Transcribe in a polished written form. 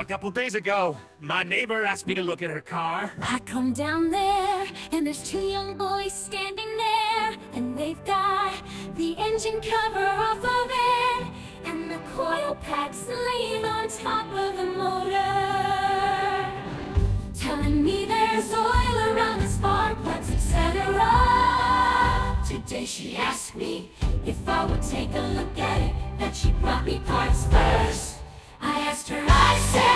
A couple days ago, my neighbor asked me to look at her car. I come down there, and there's two young boys standing there, and they've got the engine cover off of it, and the coil packs laying on top of the motor, telling me there's oil around the spark plugs, etc. Today she asked me if I would take a look at it, and she brought me parts first. I asked her, I said,